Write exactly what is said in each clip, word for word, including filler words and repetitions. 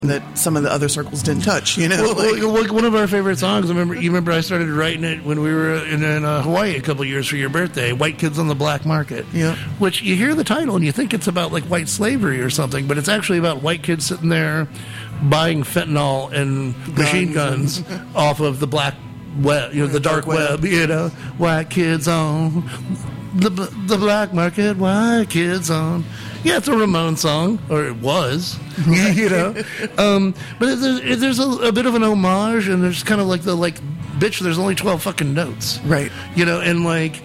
that some of the other circles didn't touch, you know? Well, like, like one of our favorite songs, I remember, you remember I started writing it when we were in, in uh, Hawaii a couple of years for your birthday, White Kids on the Black Market. Yeah. Which you hear the title and you think it's about like white slavery or something, but it's actually about white kids sitting there buying fentanyl and machine guns off of the black web, you know, the dark, dark web, web, you know, white kids on the the black market, white kids on. Yeah, it's a Ramones song, or it was, you know. Um, but there's, there's a, a bit of an homage, and there's kind of like the, like, bitch, there's only twelve fucking notes. Right. You know, and, like,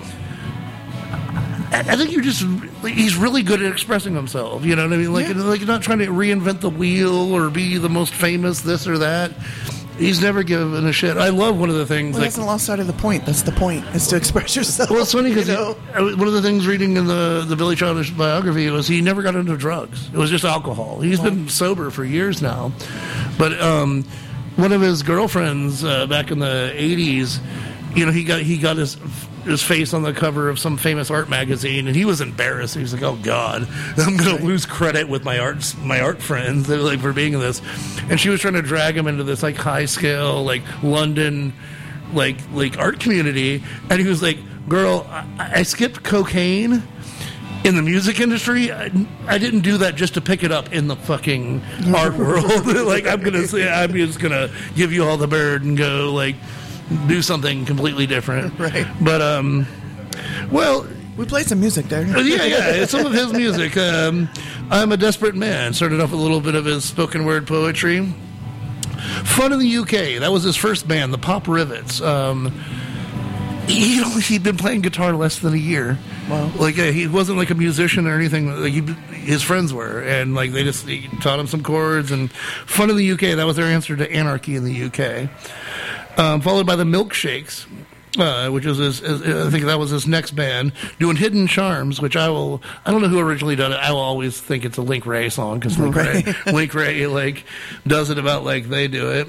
I, I think you're just, he's really good at expressing himself, you know what I mean? Like, yeah. like, not trying to reinvent the wheel or be the most famous this or that. He's never given a shit. I love one of the things. Well, like, that's the lost side of the point. That's the point, is to express yourself. Well, it's funny because you know? one of the things reading in the, the Billy Childish biography was he never got into drugs. It was just alcohol. He's oh. been sober for years now. But um, one of his girlfriends uh, back in the eighties, you know, he got he got his his face on the cover of some famous art magazine, and he was embarrassed. He was like, "Oh God, I'm going to lose credit with my art my art friends like for being in this." And she was trying to drag him into this like high scale like London like like art community, and he was like, "Girl, I, I skipped cocaine in the music industry. I, I didn't do that just to pick it up in the fucking art world. Like I'm gonna say, I'm just gonna give you all the bird and go like." Do something completely different, right? But um, well, we played some music there. yeah, yeah, it's some of his music. Um, I'm a Desperate Man started off with a little bit of his spoken word poetry. Fun in the U K, that was his first band, the Pop Rivets. Um, he, he'd been playing guitar less than a year. Wow. Like uh, he wasn't like a musician or anything. Like he, his friends were, and like they just he taught him some chords. And Fun in the U K, that was their answer to Anarchy in the U K. Um, followed by the Milkshakes, uh, which is his, his, I think that was his next band, doing Hidden Charms, which I will, I don't know who originally did it. I will always think it's a Link Ray song, because Link Ray, Link Ray, like, does it about like they do it.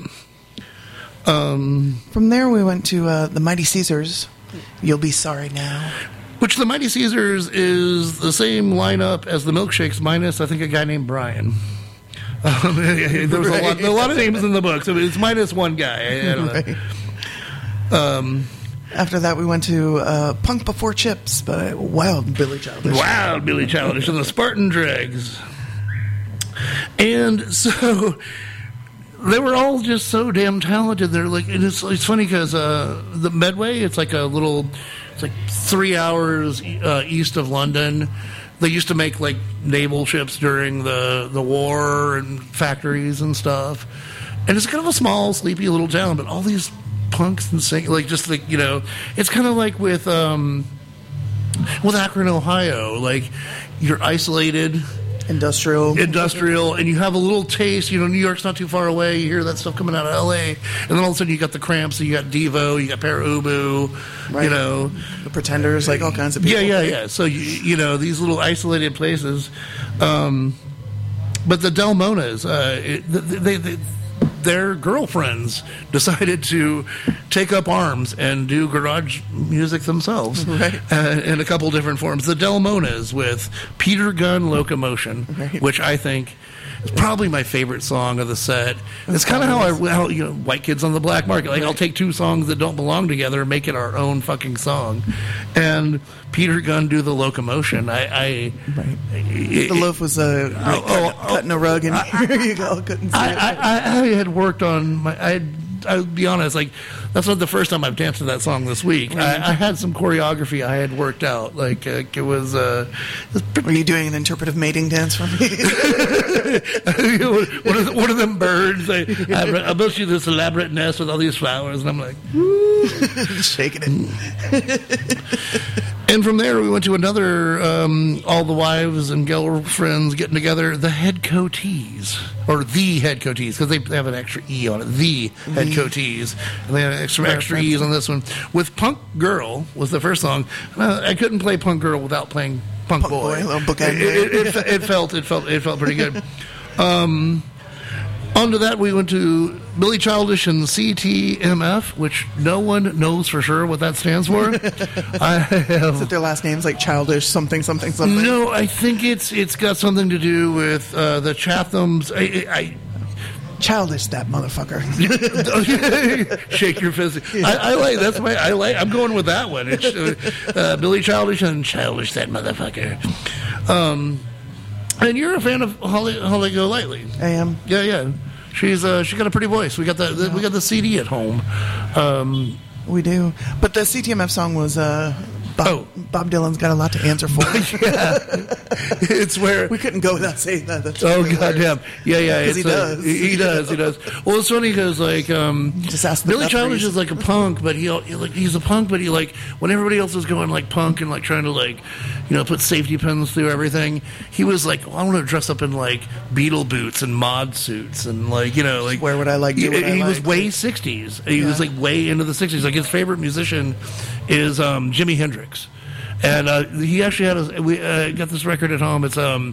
Um, From there we went to uh, the Mighty Caesars, You'll Be Sorry Now. Which the Mighty Caesars is the same lineup as the Milkshakes, minus, I think, a guy named Brian. Um, there was right. a, lot, a lot of names in the book, so it's minus one guy. I, I don't right. know. Um, After that, we went to uh, Punk Before Chips by Wild Billy Childish. Wild Billy Childish and the Spartan Dregs. And so they were all just so damn talented. They're like, and it's it's funny because uh, the Medway, it's like a little, it's like three hours uh, east of London. They used to make like naval ships during the, the war and factories and stuff. And it's kind of a small, sleepy little town, but all these punks and sing like just like, you know, it's kind of like with um, with Akron, Ohio. Like you're isolated. Industrial. Industrial, and you have a little taste. You know, New York's not too far away. You hear that stuff coming out of L A, and then all of a sudden you got the Cramps, you got Devo, you got Para Ubu, right. You know. The Pretenders, like all kinds of people. Yeah, yeah, yeah. So, you, you know, these little isolated places. Um, but the Del Monas, uh, it, they, they, their girlfriends decided to take up arms and do garage music themselves, right. uh, in a couple different forms. The Del Monas with Peter Gunn Locomotion, right. which I think is probably my favorite song of the set. It's kind of how I, how, you know, White Kids on the Black Market. Like, right. I'll take two songs that don't belong together and make it our own fucking song. And Peter Gunn do the Locomotion. I, I right. it, the loaf was uh, oh, oh, cutting a rug, and I, here you go. Couldn't see I, it. I, I, I had worked on my. I had, I'll be honest, like that's not the first time I've danced to that song this week. Mm-hmm. I, I had some choreography I had worked out. Like uh, it was. Uh, it was pretty... Were you doing an interpretive mating dance for me? one, of the, one of them birds. I, I, I built you this elaborate nest with all these flowers, and I'm like shaking it. And from there, we went to another, um, all the wives and girlfriends getting together, the Head Coatees, or the Head Coatees, because they have an extra E on it, the mm-hmm. Head Coatees. And they have extra, extra E's on this one. With Punk Girl was the first song. Uh, I couldn't play Punk Girl without playing Punk, Punk Boy. Boy it, it, it, it, it felt, it felt, it felt pretty good. Um, on to that, we went to Billy Childish and C T M F, which no one knows for sure what that stands for. I have, Is it their last names, like Childish something, something, something? No, I think it's it's got something to do with uh, the Chathams. I, I, Childish, that motherfucker. Shake your fist. I, I like that's my. I like. I'm going with that one. It's uh, uh, Billy Childish and Childish, that motherfucker. Um, and you're a fan of Holly, Holly Golightly. I am. Yeah, yeah. She's uh, she got a pretty voice. We got the, the we got the C D at home. Um, we do. But the C T M F song was. Uh, Bob, oh. Bob Dylan's got a lot to answer for. Yeah. It's where we couldn't go without saying that. That's oh goddamn, yeah, yeah. Because he a, does. He, he does. He does. Well, it's funny because like um, just ask the Billy Peppers. Childish is like a punk, but he, he like he's a punk, but he like when everybody else was going like punk and like trying to like you know put safety pins through everything, he was like, well, I want to dress up in like Beatle boots and mod suits and like you know like where would I like? Do he, what I he was like. way sixties. He Yeah. was like way into the sixties. Like his favorite musician is um, Jimi Hendrix. And uh, he actually had a, we uh, got this record at home. It's um,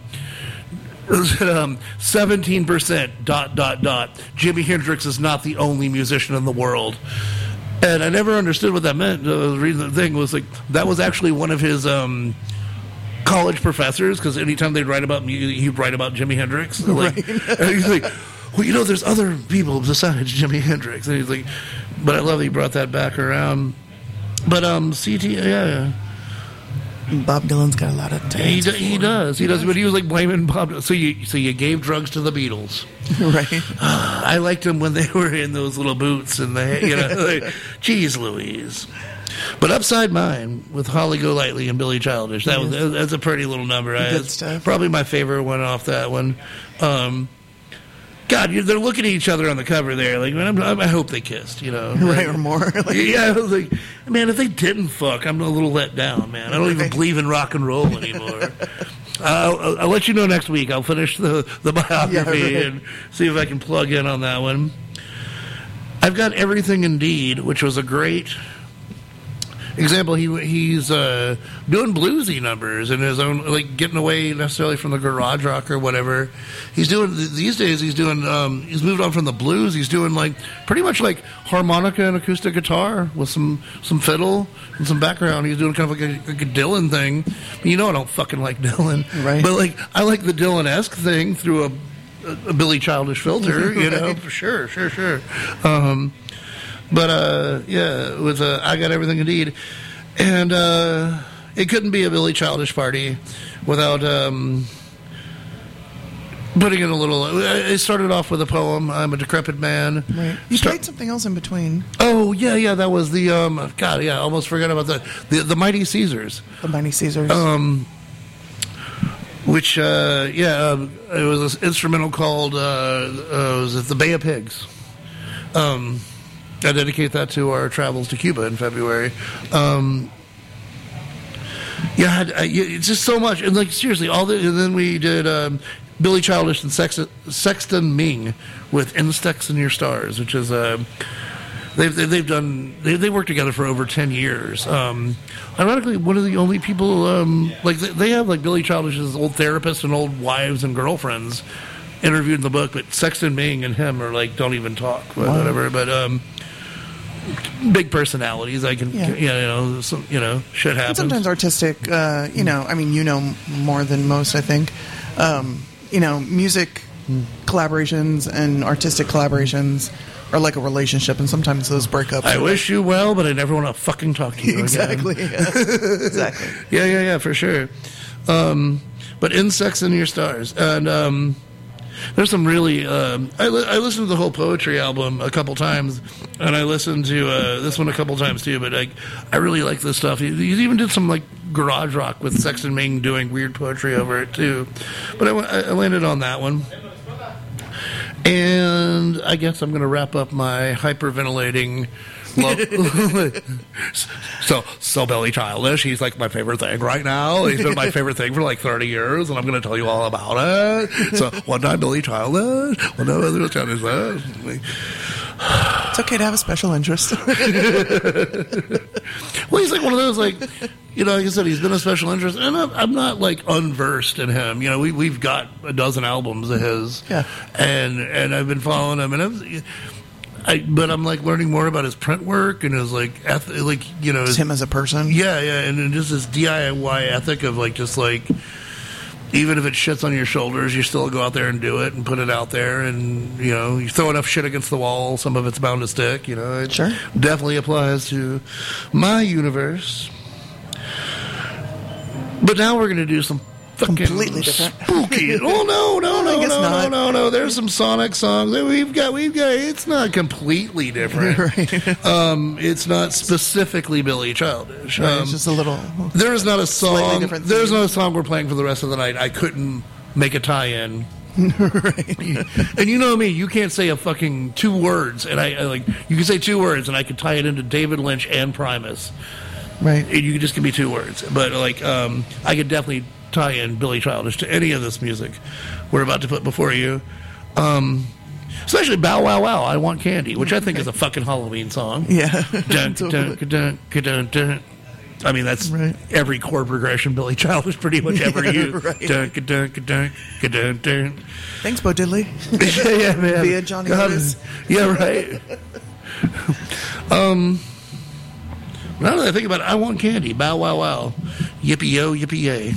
um, seventeen percent dot dot dot. Jimi Hendrix is not the only musician in the world. And I never understood what that meant. Uh, the reason the thing was like that was actually one of his um, college professors because anytime they'd write about music, he'd write about Jimi Hendrix. Like, Right. and he's like, well, you know, there's other people besides Jimi Hendrix. And he's like, but I love that he brought that back around. But um, C T, yeah, yeah. Bob Dylan's got a lot of. To He, answer do, he for. does. He does. But he was like blaming Bob. So you, so you gave drugs to the Beatles. Right. Uh, I liked them when they were in those little boots and the, you know, like, geez, Louise. But Upside Mine with Holly Golightly and Billy Childish. That was that's a pretty little number. I, Good it's stuff. Probably my favorite one off that one. Um, God, you, they're looking at each other on the cover there. Like, man, I'm, I hope they kissed. You know, Right, or more. Like, yeah, I was like, man, if they didn't fuck, I'm a little let down, man. I don't even Right. believe in rock and roll anymore. I'll, I'll, I'll let you know next week. I'll finish the, the biography Yeah, right. and see if I can plug in on that one. I've got Everything Indeed, which was a great example. He he's uh, doing bluesy numbers in his own, like getting away necessarily from the garage rock or whatever. He's doing these days. He's doing. Um, he's moved on from the blues. He's doing like pretty much like harmonica and acoustic guitar with some some fiddle and some background. He's doing kind of like a, like a Dylan thing. You know, I don't fucking like Dylan, Right. But like I like the Dylan-esque thing through a, a, a Billy Childish filter. You know, Right. for sure, sure, sure. Um, But, uh, yeah, with uh, I Got Everything Indeed. And uh, it couldn't be a Billy Childish party without um, putting in a little... It started off with a poem, I'm a Decrepit Man. Right. You Start- played something else in between. Oh, yeah, yeah, that was the... Um, God, yeah, I almost forgot about the, the, the Mighty Caesars. The Mighty Caesars. Um, which, uh, yeah, um, it was an instrumental called, uh, uh, was it The Bay of Pigs? Um... I dedicate that to our travels to Cuba in February. Um, yeah, I, I, it's just so much, and like seriously, all the. And then we did um, Billy Childish and Sexton, Sexton Ming with "Insects in Your Stars," which is uh, they've they've done they they worked together for over ten years. Um, ironically, one of the only people um, like they, they have like Billy Childish's old therapists and old wives and girlfriends interviewed in the book, but Sexton Ming and him are like don't even talk, but Wow. whatever. But um, big personalities. I can, Yeah. you know, some, you know, shit And happens. sometimes artistic, uh, you know, I mean, you know m- more than most, I think. Um, you know, music collaborations and artistic collaborations are like a relationship, and sometimes those breakups. I are wish you well, but I never want to fucking talk to you again. exactly. Yeah. exactly. Yeah, yeah, yeah, for sure. Um, but Insects in Your Stars. And um, there's some really... Um, I, li- I listened to the whole Poetry album a couple times, and I listened to uh, this one a couple times too, but I, I really like this stuff. He, he even did some like garage rock with Sexton Ming doing weird poetry over it too. But I, w- I landed on that one. And I guess I'm going to wrap up my hyperventilating... Love. so, so Billy Childish, he's like my favorite thing right now. He's been my favorite thing for like thirty years, and I'm going to tell you all about it. So, one time Billy Childish, one time Billy Childish. It's okay to have a special interest. Well, he's like one of those, like, you know, like I said, he's been a special interest, and I'm, I'm not like unversed in him. You know, we we've got a dozen albums of his, Yeah. and and I've been following him, and I'm. I, but I'm like learning more about his print work and his like, eth- like you know, It's his, him as a person. yeah, yeah, and, and just this D I Y ethic of like just like even if it shits on your shoulders, you still go out there and do it and put it out there. And, you know, you throw enough shit against the wall, some of it's bound to stick. You know, it Sure. definitely applies to my universe. But now we're going to do some fucking Completely different. spooky. Oh no, no, Well, I no, guess no, no, not. no, no. There's some Sonic songs that we've got. We've got. It's not completely different. Right. Um, it's not specifically Billy Childish. Right, Um, it's just a little. there is not a Slightly song. different There's theme. not a song we're playing for the rest of the night. I couldn't make a tie-in. Right. And you know me, you can't say a fucking two words, and I, I like you can say two words, and I could tie it into David Lynch and Primus. Right. And you could just give me two words, but like um, I could definitely tie in Billy Childish to any of this music we're about to put before you. Um, especially Bow Wow Wow, I Want Candy, which I think is a fucking Halloween song. Yeah. Dun, Totally. dun, dun, dun, dun, dun. I mean, that's Right. every chord progression Billy Childish pretty much ever Yeah, used. right. Dun, dun, dun, dun, dun, dun. Thanks, Bo Diddley. yeah, yeah, man. Via Johnny God, Otis. Yeah, right. um, now that I think about it, I Want Candy, Bow Wow Wow, yippee yo, yippee yay.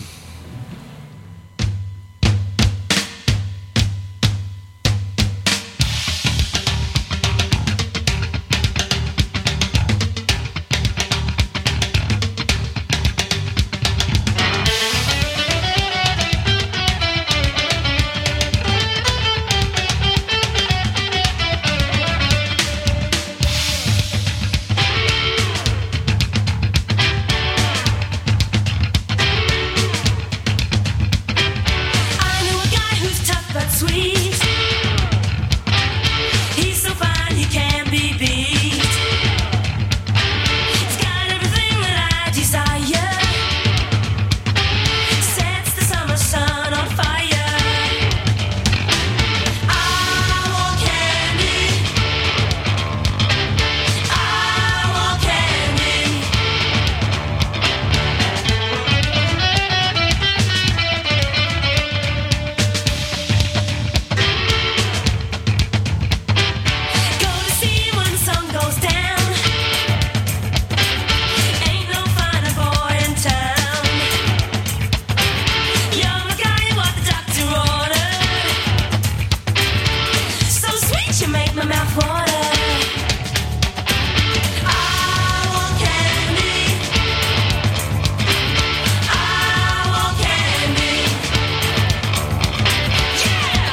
I know a guy who's tough but sweet. He's so fine he can't be beat. He's got everything that I desire. Sets the summer sun on fire. I want candy. I want candy. Go to see when the sun goes down. Ain't no finer boy in town. You're the guy what the doctor ordered. So sweet you make my mouth water. I want candy. I want candy. Yeah.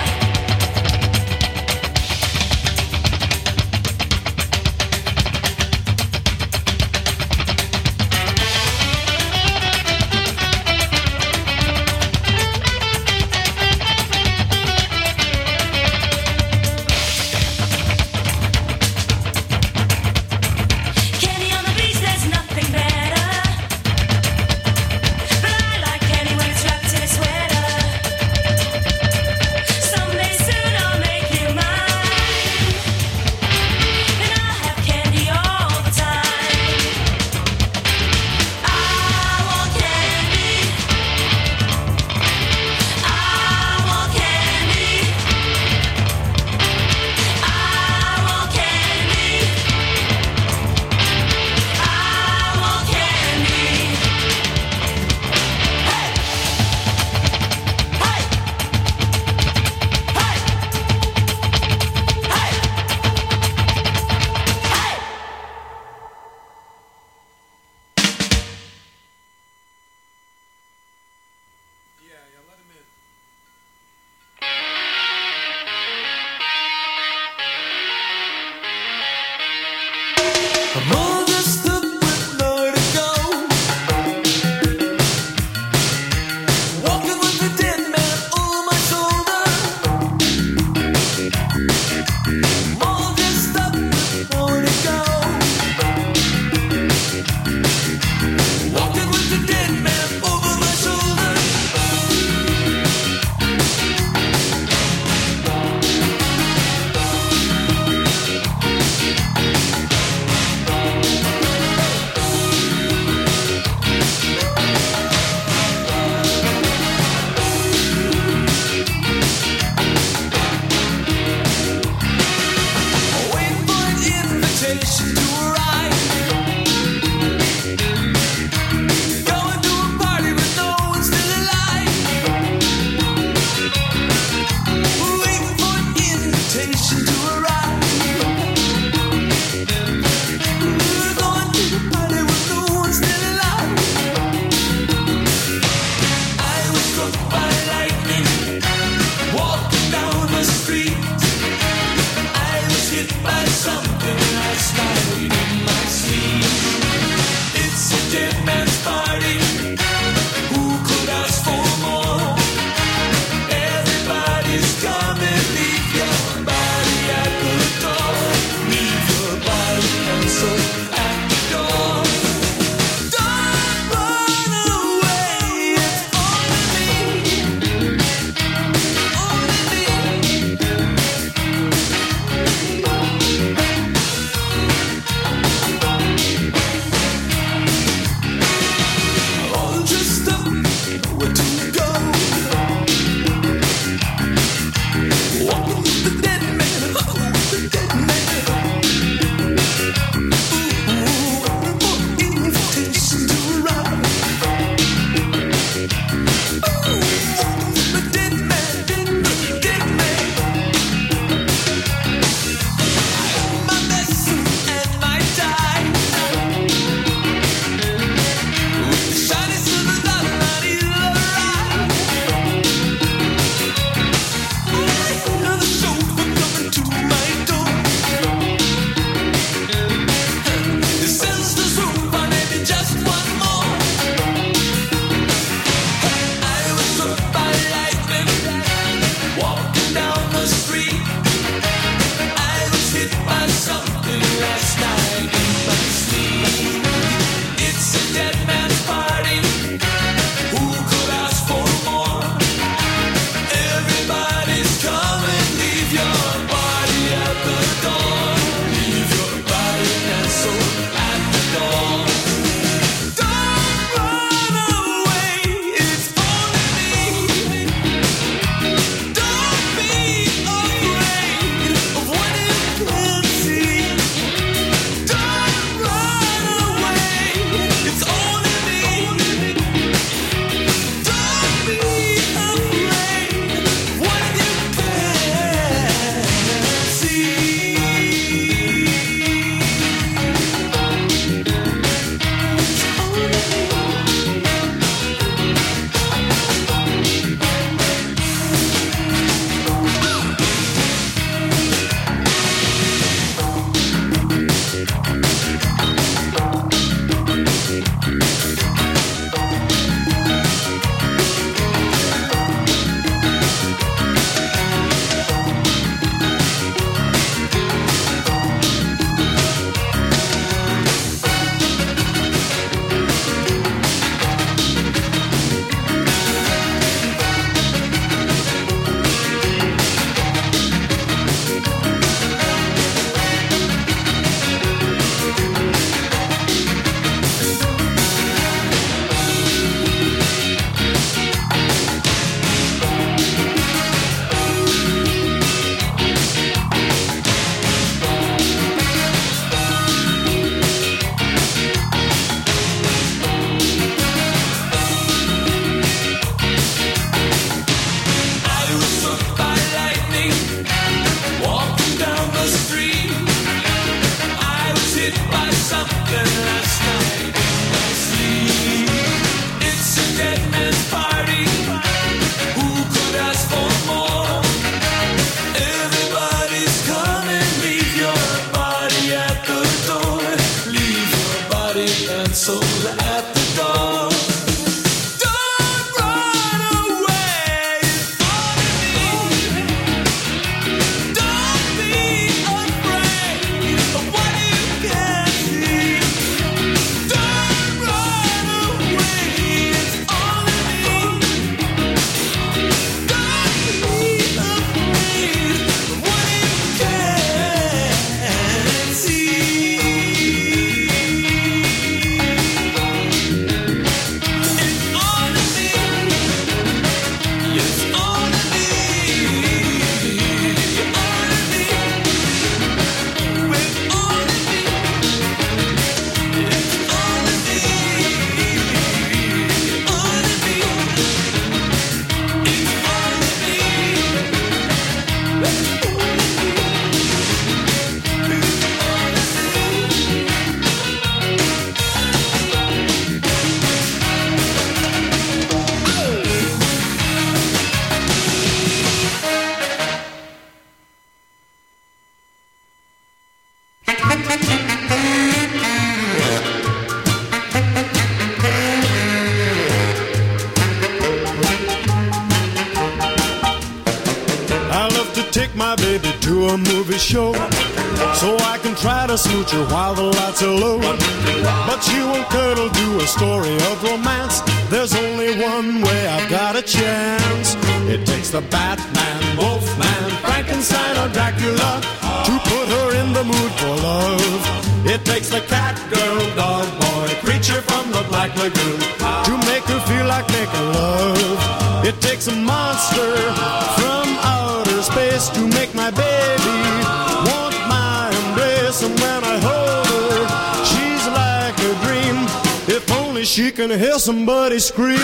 I love to take my baby to a movie show, so I can try to smooch her while the lights are low. But she won't cuddle to a story of romance. There's only one way I've got a chance. It takes the Batman, Wolfman, Frankenstein, or Dracula to put her in the mood for love. It takes the cat, girl, dog, boy, creature from the Black Lagoon to make her feel like making love. It takes a monster from outer space to make my baby want my embrace. And when I hold her, she's like a dream. If only she can hear somebody scream.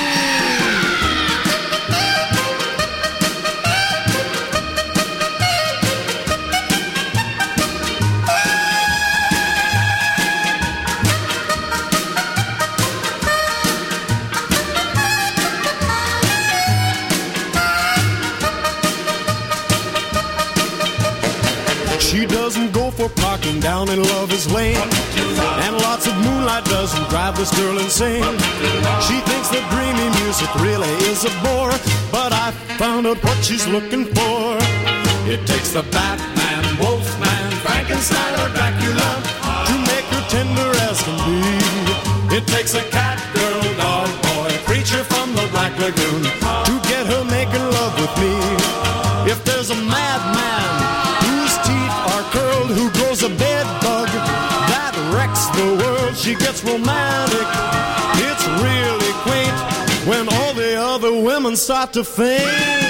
She doesn't go for parking down in Lover's Lane, and lots of moonlight doesn't drive this girl insane. She thinks that dreamy music really is a bore, but I found out what she's looking for. It takes the Batman, Wolfman, Frankenstein, or Dracula to make her tender as can be. It takes a cat, girl, dog, boy, creature from the Black Lagoon to get her making love with me. If there's a madman whose teeth are curled, who grows a bed bug that wrecks the world, she gets romantic. It's really quaint when all the other women start to faint.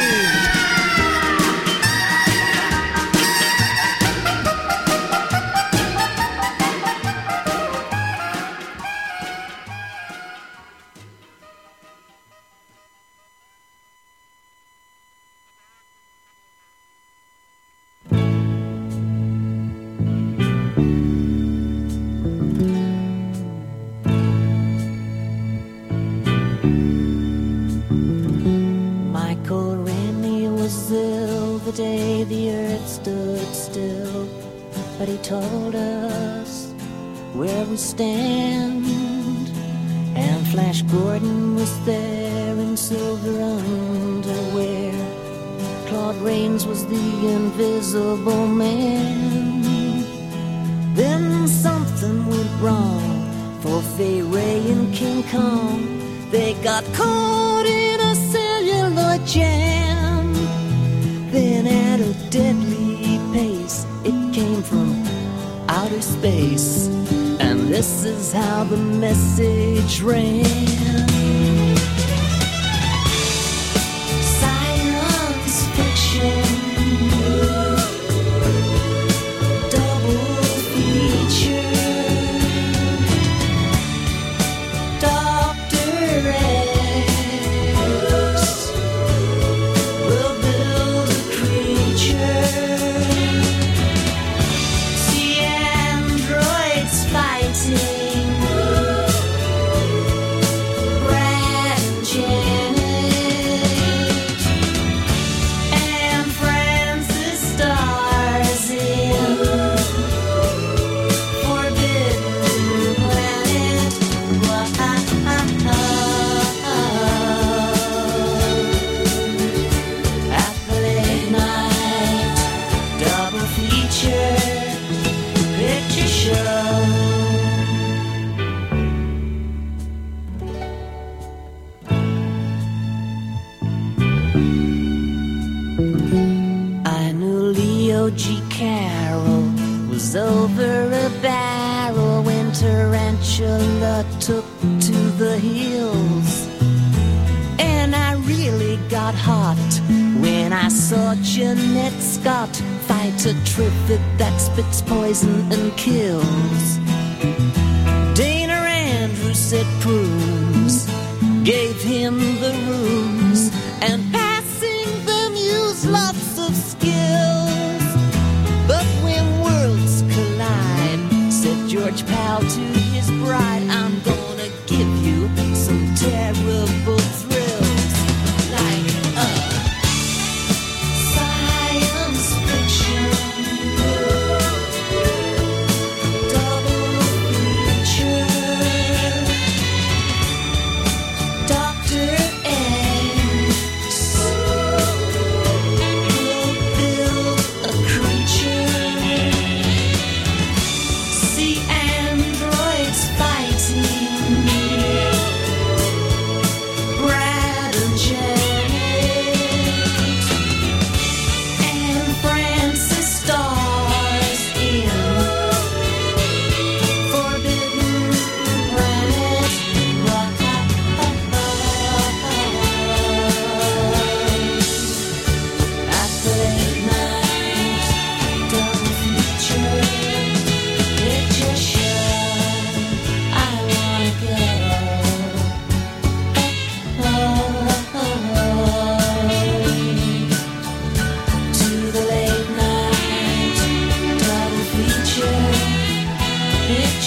Michael Rennie was ill the day the earth stood still, but he told us where we stand. And Flash Gordon was there in silver underwear. Claude Rains was the invisible man. Then something went wrong for Fay Ray and King Kong. They got caught in a celluloid jam. Then at a deadly pace, it came from outer space. And this is how the message ran. Science fiction, double feature. Doctor X will build a creature. See androids fighting. Brad and Janet and Francis stars in Forbidden Planet. Wow. At the late night double feature picture show. I knew Leo G. Carroll was over a barrel when Tarantula took to the hills. And I really got hot when I saw Jeanette Scott fight a Triffid that spits poison and kills. Dana Andrews said prunes gave him the runes, and passing them used lots of skills. But when worlds collide, said George Powell to his bride, I'm gonna give you some terrible thrills. Like a science fiction,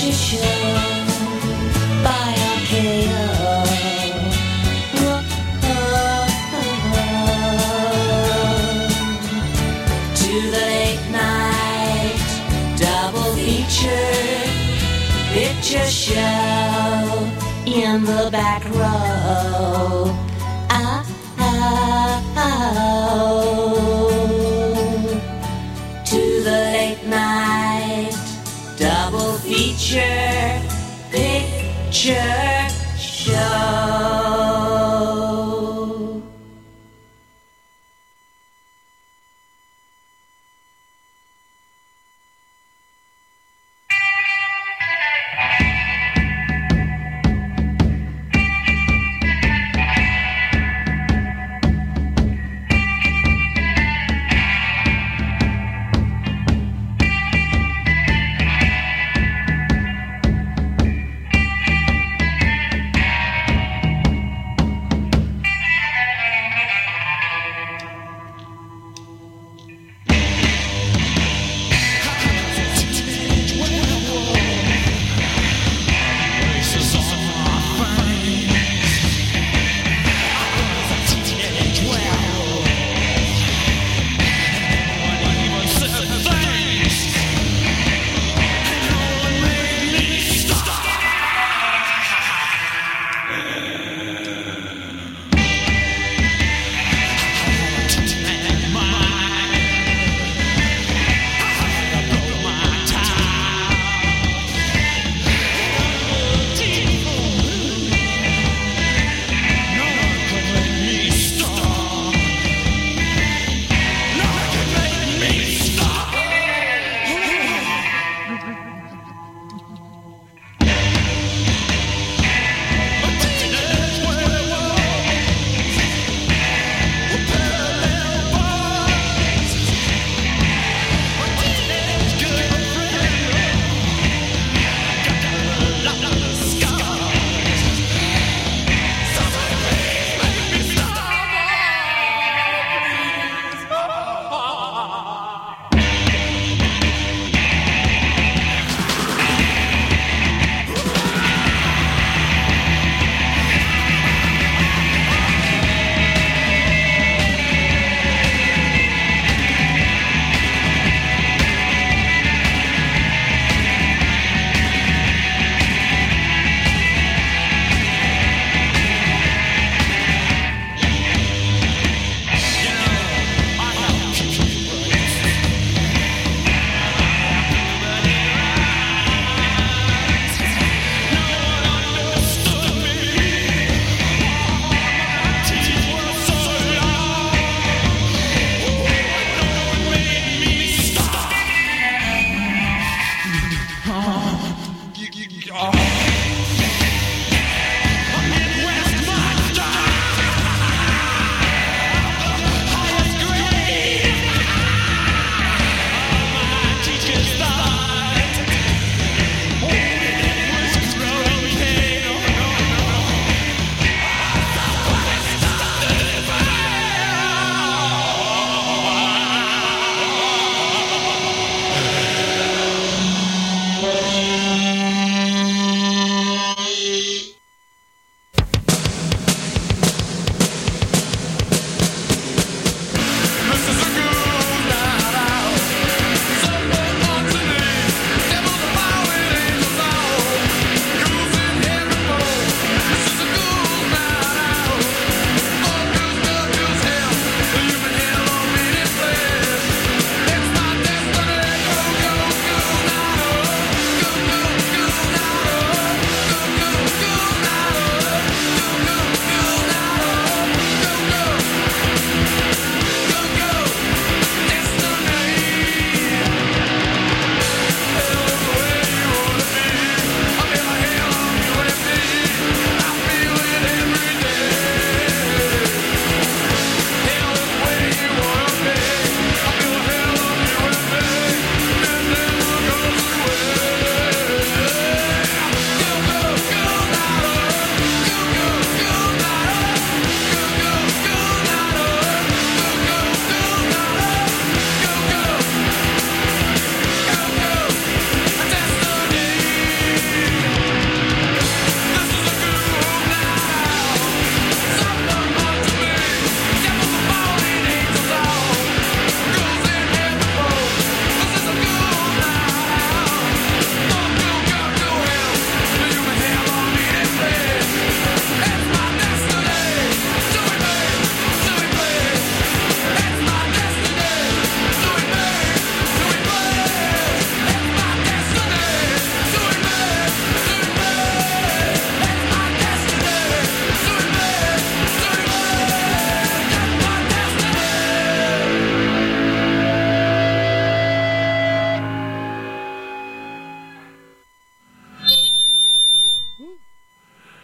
Picture Show by R K O. To the late night double feature picture show in the back row. Ah, ah, oh. To the late night double feature picture show.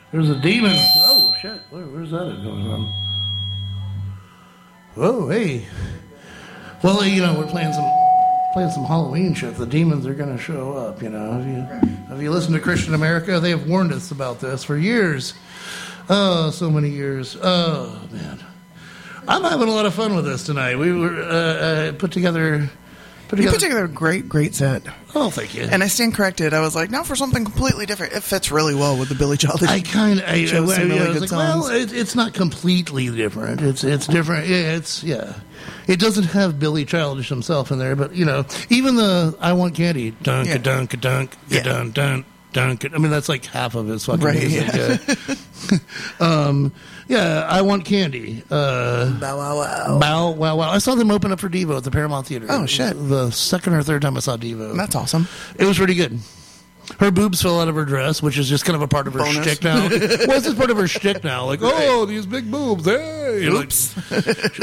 There's a demon. Oh, shit. Where, where's that going on? Oh, hey. Well, you know, we're playing some playing some Halloween shit. The demons are going to show up, you know. If you, if you listen to Christian America, they have warned us about this for years. Oh, so many years. Oh, man. I'm having a lot of fun with this tonight. We were uh, uh, put together... Put You together put together a great, great set. Oh, thank you. And I stand corrected. I was like, now for something completely different. It fits really well with the Billy Childish. I kind of, I, I, chose some I, really I was good like, songs. well, it, it's not completely different. It's it's different. Yeah, it's yeah. It doesn't have Billy Childish himself in there, but you know, even the "I Want Candy" dunk Yeah. a dunk a dunk Yeah. dun dun dunk. I mean, that's like half of his fucking Right, music. Yeah. um, yeah, "I Want Candy." Uh, Bow wow wow. Bow wow wow! I saw them open up for Devo at the Paramount Theater. Oh, shit. The second or third time I saw Devo. That's awesome. It was pretty good. Her boobs fell out of her dress, which is just kind of a part of her Bonus. shtick now. Well, it's just part of her shtick now. Like, oh, these big boobs, hey! Oops. Like,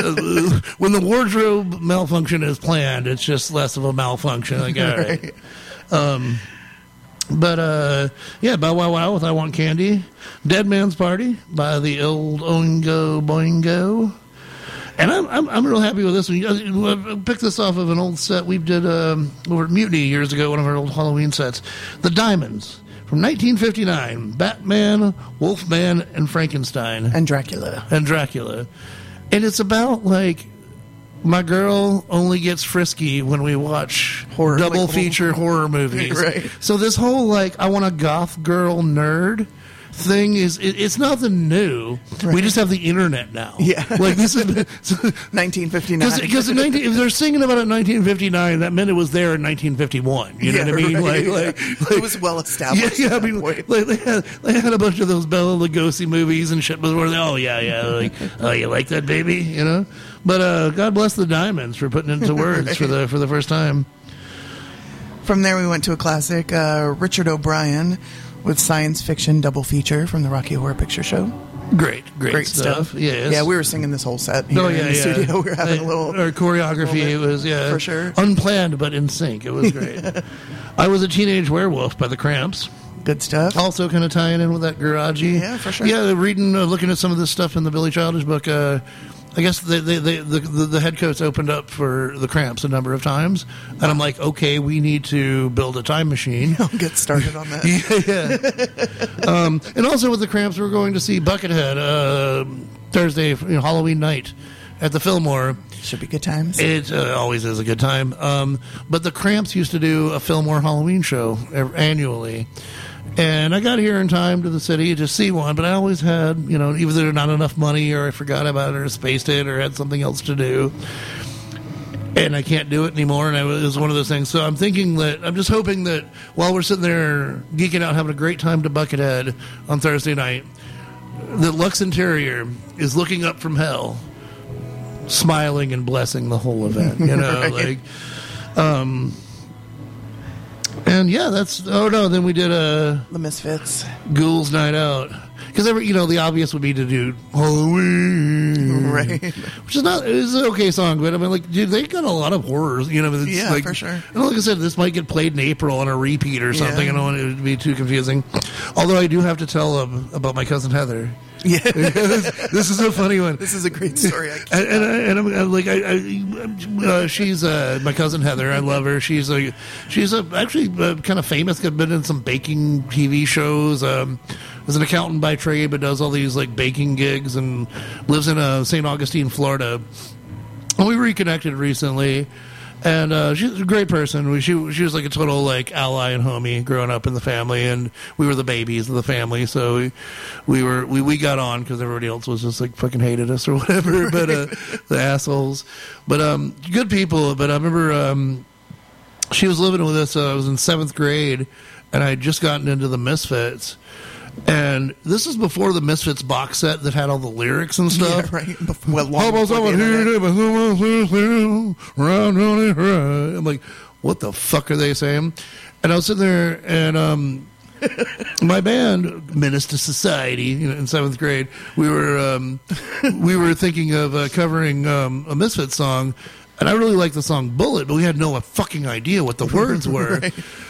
when the wardrobe malfunction is planned, it's just less of a malfunction. Like, all right. Right. Um, but, uh, yeah, Bow Wow Wow with "I Want Candy." "Dead Man's Party" by the old Oingo Boingo. And I'm, I'm I'm real happy with this one. I picked this off of an old set we did um, over at Mutiny years ago, one of our old Halloween sets. "The Diamonds" from nineteen fifty-nine. Batman, Wolfman, and Frankenstein. And Dracula. And Dracula. And it's about, like, my girl only gets frisky when we watch Horror, double like, feature horror movies. Right. So this whole, like, I want a goth girl nerd thing is, it, it's nothing new. We Right. just have the internet now. Yeah. Like, this is... nineteen fifty-nine. Because if they're singing about it in nineteen fifty-nine, that meant it was there in nineteen fifty-one. You know Yeah, what I mean? right, Like, like, yeah. like- It was well yeah, established. yeah. at I that mean, point. like, they had they had a bunch of those Bela Lugosi movies and shit. Where they, oh yeah, yeah, like, oh, you like that, baby? You know. But uh, God bless the Diamonds for putting it into words Right. for the for the first time. From there, we went to a classic, uh, Richard O'Brien with science fiction double feature from the Rocky Horror Picture Show. Great, great, Great stuff. stuff. Yes. Yeah, we were singing this whole set here Oh yeah, in the yeah. studio. We were having a little. Our choreography little bit, was yeah for sure. unplanned but in sync. It was great. I Was a Teenage Werewolf by the Cramps. Good stuff. Also kind of tying in with that garagey. Yeah, for sure. Yeah, reading, uh, looking at some of this stuff in the Billy Childish book, uh, I guess they, they, they, the, the the head coach opened up for the Cramps a number of times, and I'm like, okay, we need to build a time machine. I'll get started on that. yeah, yeah. um, and also with the Cramps, we're going to see Buckethead uh, Thursday, you know, Halloween night at the Fillmore. Should be good times. It uh, always is a good time. Um, but the Cramps used to do a Fillmore Halloween show ev- annually. And I got here in time to the city to see one, but I always had, you know, either not enough money or I forgot about it or spaced it or had something else to do. And I can't do it anymore, and I, it was one of those things. So I'm thinking that, I'm just hoping that while we're sitting there geeking out, having a great time to Buckethead on Thursday night, that Lux Interior is looking up from hell, smiling and blessing the whole event, you know, Right. like, um, and yeah, that's, oh no, then we did a The Misfits. Ghouls Night Out. Because, you know, the obvious would be to do Halloween. Right. Which is not, it's an okay song, but I mean, like, dude, they got a lot of horrors, you know. It's Yeah, like, for sure. And like I said, this might get played in April on a repeat or something. Yeah. I don't want it to be too confusing. Although I do have to tell them about my cousin Heather. Yeah. this, this is a funny one. This is a great story. I And, and, I, and I'm, I'm like, I, I, uh, she's uh, my cousin Heather. I love her. She's a, she's a, actually uh, kind of famous. Been in some baking T V shows. Um, is an accountant by trade, but does all these like baking gigs and lives in uh, Saint Augustine, Florida. And we reconnected recently. And uh, she's a great person. We, she she was like a total like ally and homie growing up in the family, and we were the babies of the family. So we we were we, we got on because everybody else was just like fucking hated us or whatever. But uh, the assholes. But um, good people. But I remember um, she was living with us. Uh, I was in seventh grade, and I had just gotten into the Misfits. And this is before the Misfits box set that had all the lyrics and stuff. Yeah, right. Bef- Well, long How about before the someone internet. here? Round on it, right. I'm like, what the fuck are they saying? And I was sitting there, and um, my band, Menace to Society, you know, in seventh grade, we were um, we were thinking of uh, covering um, a Misfits song, and I really liked the song Bullet, but we had no fucking idea what the words were. Right.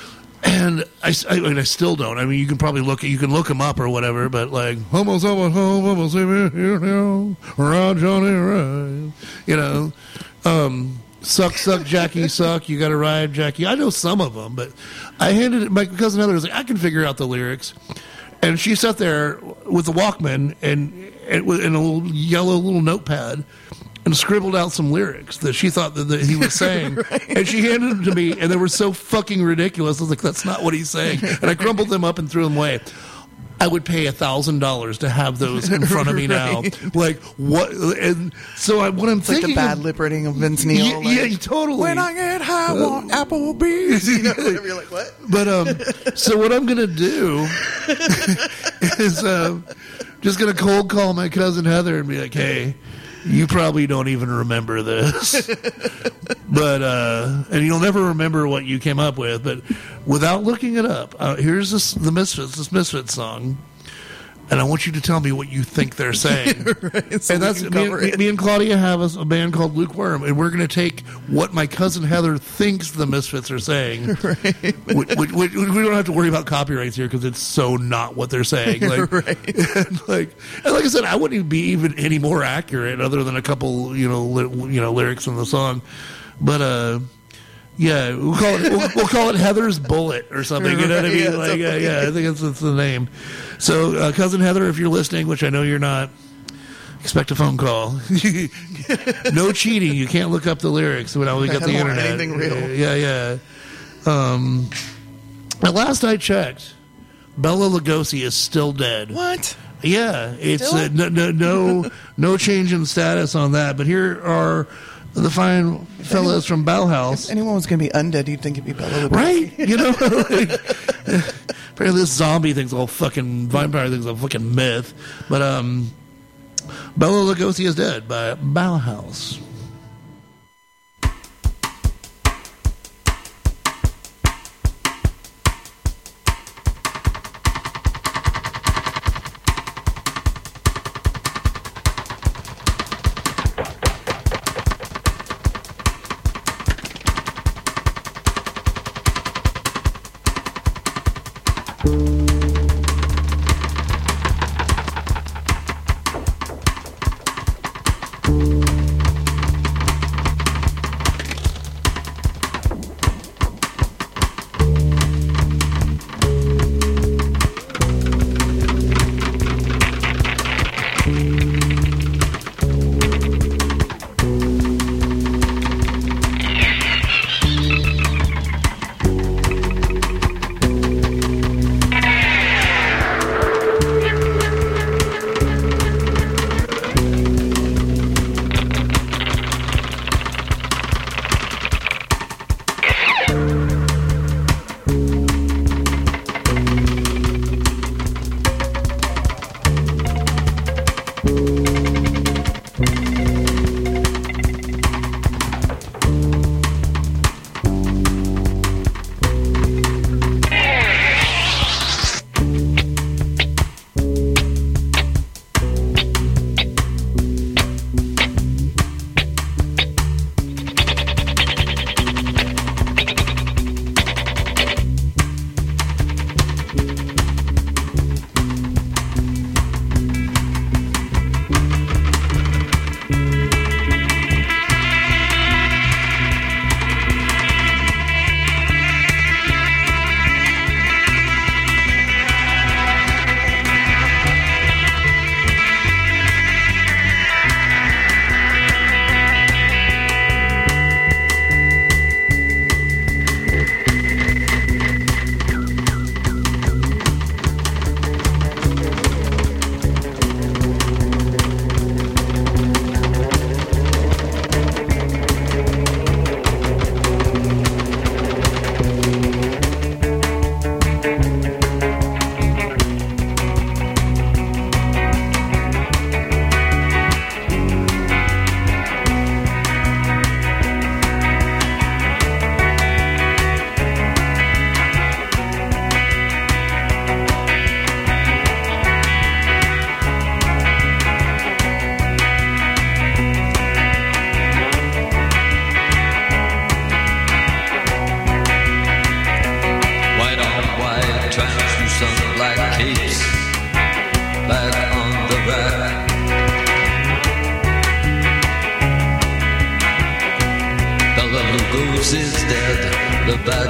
And I, I, mean, I still don't. I mean, you can probably look you can look them up or whatever, but like homo homo homo homo around Johnny Ride, you know, um, suck suck Jackie suck. You got to ride Jackie. I know some of them, but I handed it. My cousin Heather was like, I can figure out the lyrics, and she sat there with the Walkman and and, with- and a little yellow little notepad. And scribbled out some lyrics that she thought that, that he was saying. Right. And she handed them to me, and they were so fucking ridiculous. I was like, that's not what he's saying. And I crumpled them up and threw them away. I would pay a thousand dollars to have those in front of me now. Right. Like, what? And so I, what I'm It's like thinking... the bad of- lip reading of Vince Neil. Yeah, like, yeah, totally. When I get high, I want Applebee's. You know, whatever. You're like, what? But um, so what I'm gonna do is um, just gonna cold call my cousin Heather and be like, "Hey, you probably don't even remember this, but uh, and you'll never remember what you came up with. But without looking it up, uh, here's this the Misfits, this Misfits song." And I want you to tell me what you think they're saying. Right, so and we that's can me, cover me, it. me and Claudia have a, a band called Lukewarm, and we're going to take what my cousin Heather thinks the Misfits are saying. Right. We, we, we, we don't have to worry about copyrights here because it's so not what they're saying. Like, Right. and like, and like I said, I wouldn't be even any more accurate other than a couple, you know, li, you know, lyrics in the song. But uh, yeah, we'll call it we'll, we'll call it Heather's Bullet or something. You know what I mean? Yeah, like, yeah, something. yeah, I think that's, that's the name. So, uh, cousin Heather, if you're listening, which I know you're not, expect a phone call. No cheating. You can't look up the lyrics when we got I the don't want internet. anything real. Yeah, yeah. Um, at last I checked, Bela Lugosi is still dead. What? Yeah, it's Still? uh, no, no, no, no change in status on that. But here are the fine fellas from Bauhaus. If anyone was going to be undead, you'd think it'd be Bela Lugosi. Right? You know, like, apparently this zombie thing's all fucking vampire thing's a fucking myth. But um, Bela Lugosi is dead by Bauhaus.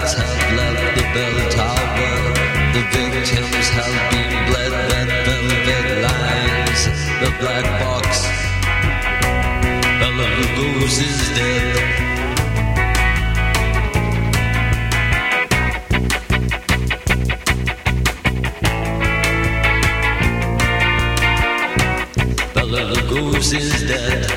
rats have left the bell tower. The victims have been bled, red velvet lines. The black box, Bela Lugosi is dead. Bela Lugosi is dead.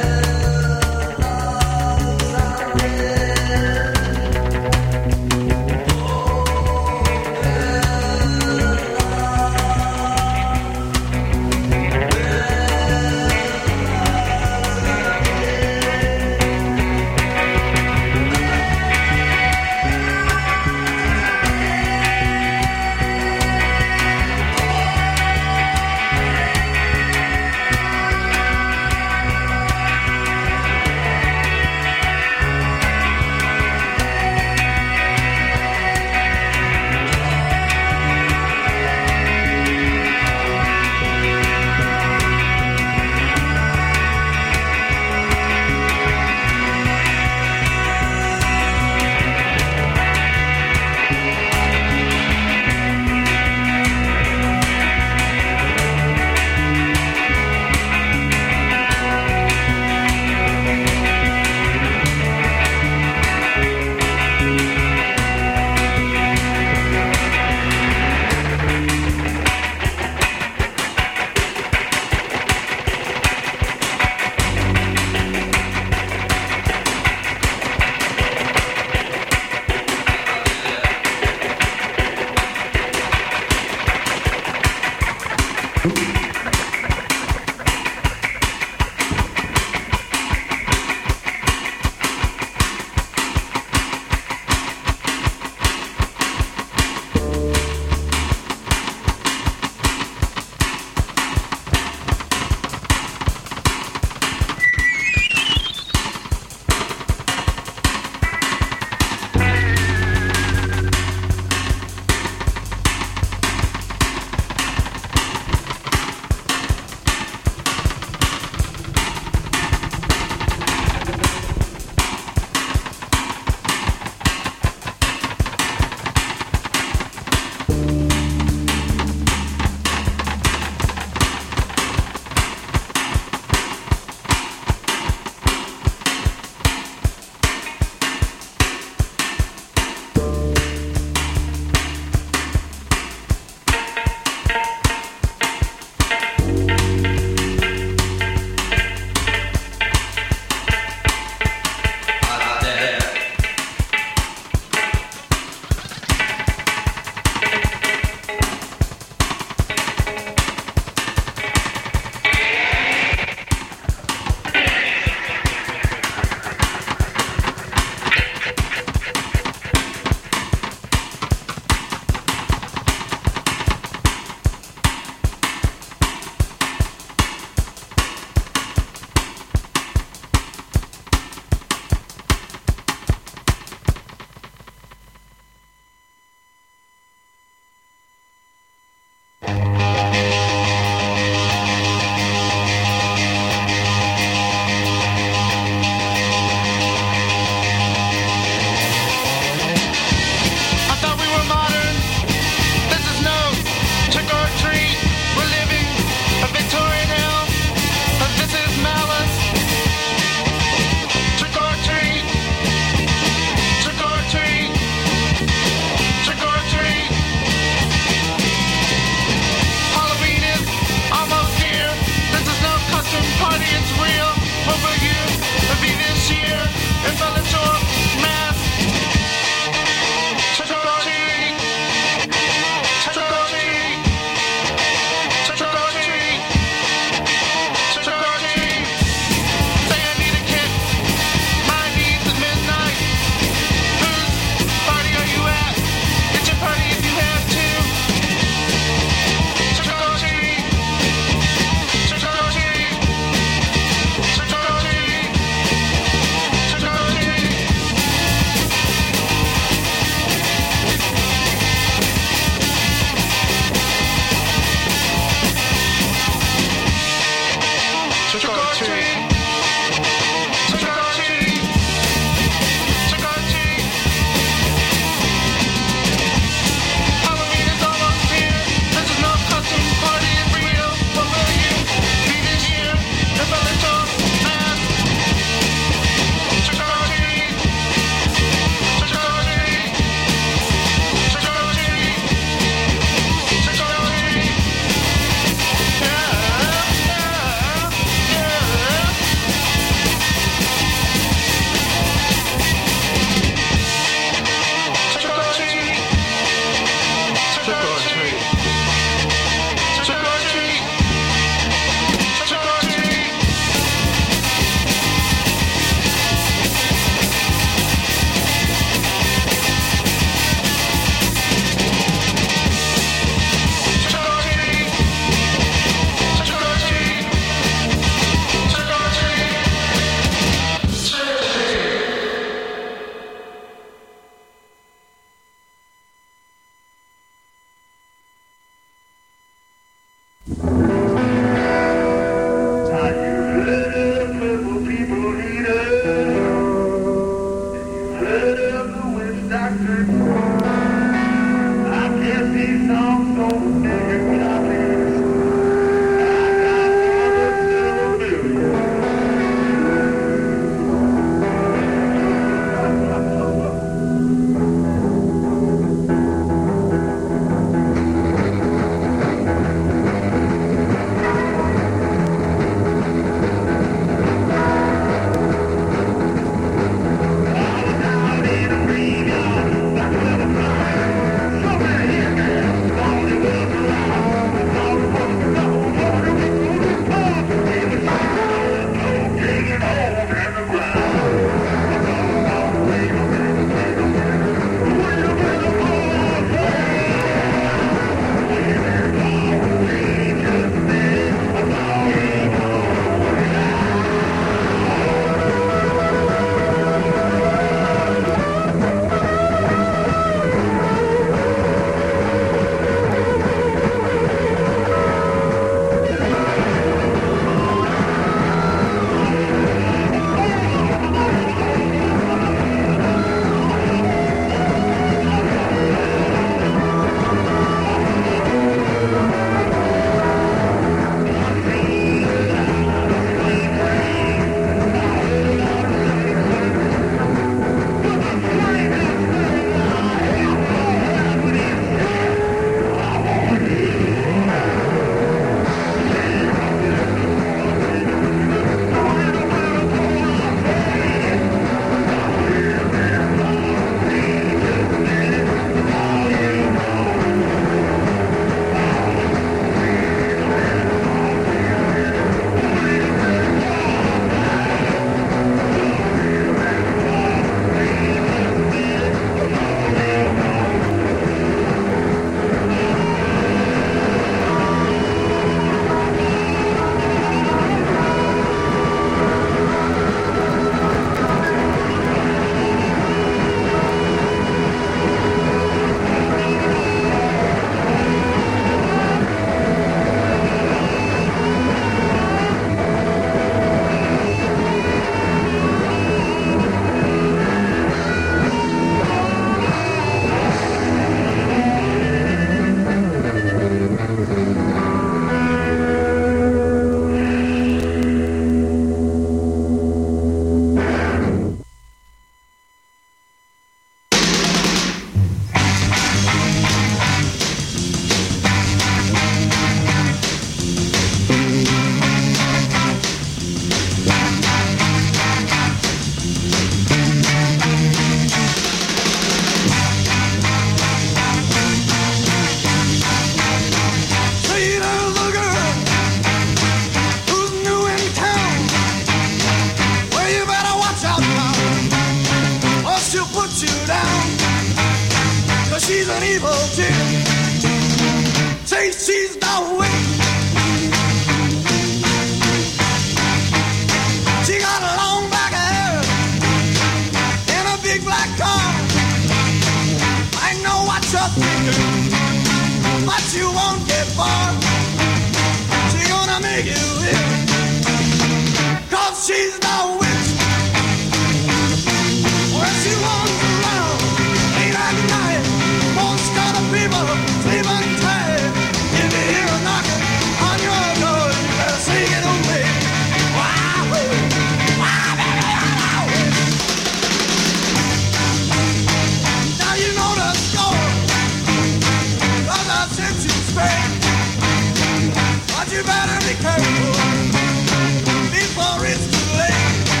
You better be careful before it's too late.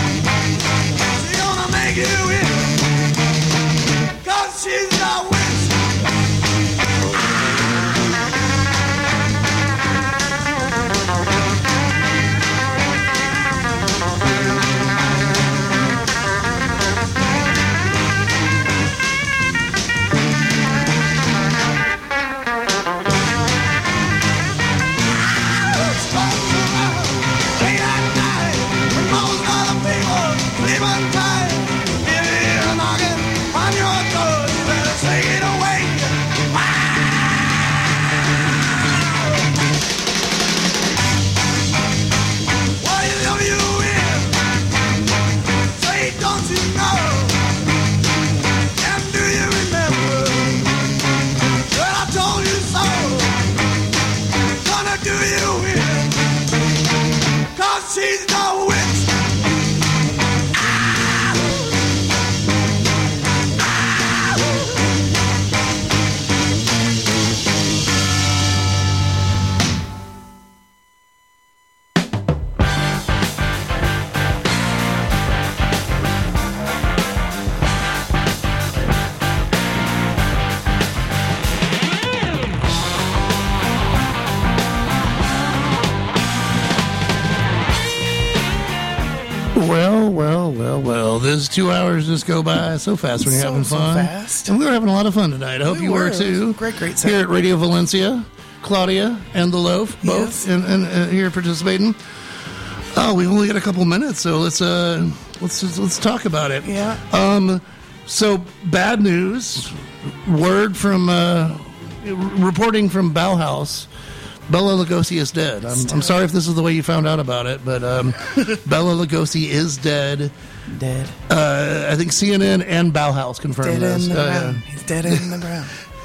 Those two hours just go by so fast when you're So, having so fun. fast. And we were having a lot of fun tonight. I hope We you were, were. too. Great, great set. Here at Radio Valencia, Claudia and the Loaf, both Yes. and, and, uh, here participating. Oh, we only got a couple minutes, so let's uh, let's just, let's talk about it. Yeah. Um. So bad news. Word from uh, reporting from Bauhaus. Bela Lugosi is dead. I'm, I'm sorry if this is the way you found out about it, but um, Bela Lugosi is dead. Dead. Uh, I think C N N and Bauhaus confirmed Dead this. in the Uh, ground. He's dead in the ground.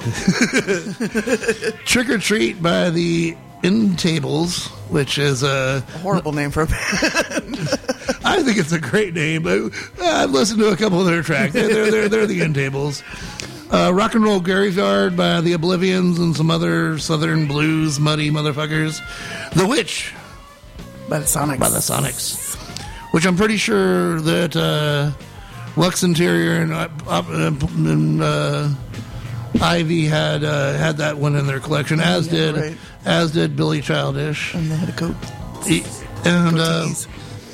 Trick or Treat by the Intables, which is a A horrible name for a band. I think it's a great name. But I've listened to a couple of their tracks. They're they're they're, they're the Intables. Uh, Rock and Roll Graveyard by the Oblivions and some other Southern blues muddy motherfuckers. The Witch By the Sonics. by the Sonics, which I'm pretty sure that uh, Lux Interior and, uh, and uh, Ivy had uh, had that one in their collection, as Yeah, did right. as did Billy Childish. And they had a coat. He- and uh, Goatees.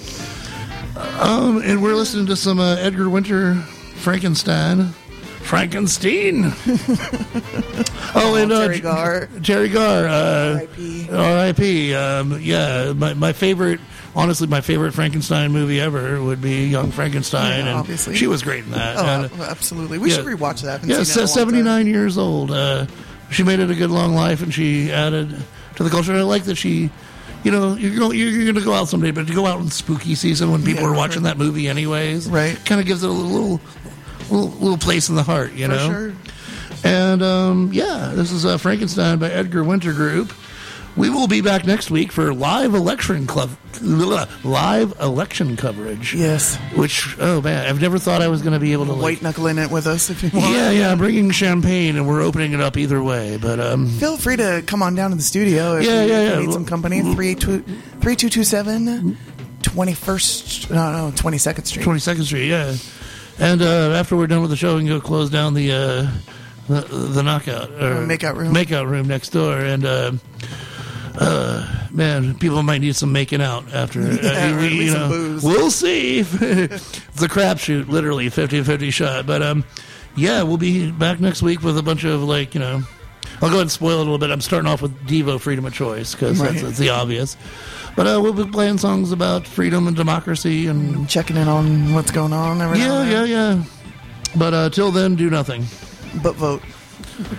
um, and we're listening to some uh, Edgar Winter Frankenstein. Frankenstein. oh, and uh, Terry Garr. Terry Garr. Uh, R I P R I P Um, yeah, my, my favorite, honestly, my favorite Frankenstein movie ever would be Young Frankenstein, Yeah, and obviously. she was great in that. Oh, And, absolutely. We yeah. should rewatch that. I haven't yeah, seen it in a long time. seventy-nine years old. Uh, she made it a good long life, and she added to the culture. And I like that she, you know, you're going you're, you're going to go out someday, but to go out in spooky season when people Yeah, are right. watching that movie anyways, Right. Kind of gives it a little, little, little place in the heart, you For know. sure. And um, yeah, this is uh, Frankenstein by Edgar Winter Group. We will be back next week for live election club, live election coverage. Yes. Which, oh man, I've never thought I was going to be able to like, White knuckling it with us if you want. yeah, yeah, I'm bringing champagne and we're opening it up either way. But um, Feel free to come on down to the studio if Yeah, you, yeah, if you yeah. need some company. three two two seven, twenty-first, no, no, twenty-second Street. twenty-second Street, yeah. And uh, after we're done with the show, we can go close down the uh, the, the knockout or Uh, makeout room. makeout room next door. And uh, uh, man, people might need some making out after. Yeah, uh, or at least some booze. We'll see. it's a crapshoot, literally fifty-fifty shot. But um, yeah, we'll be back next week with a bunch of like you know. I'll go ahead and spoil it a little bit. I'm starting off with Devo, Freedom of Choice, because Right. that's, that's the obvious. But uh, we'll be playing songs about freedom and democracy and Checking in on what's going on. Every now yeah, and yeah, then. yeah. But uh, till then, do nothing. But vote.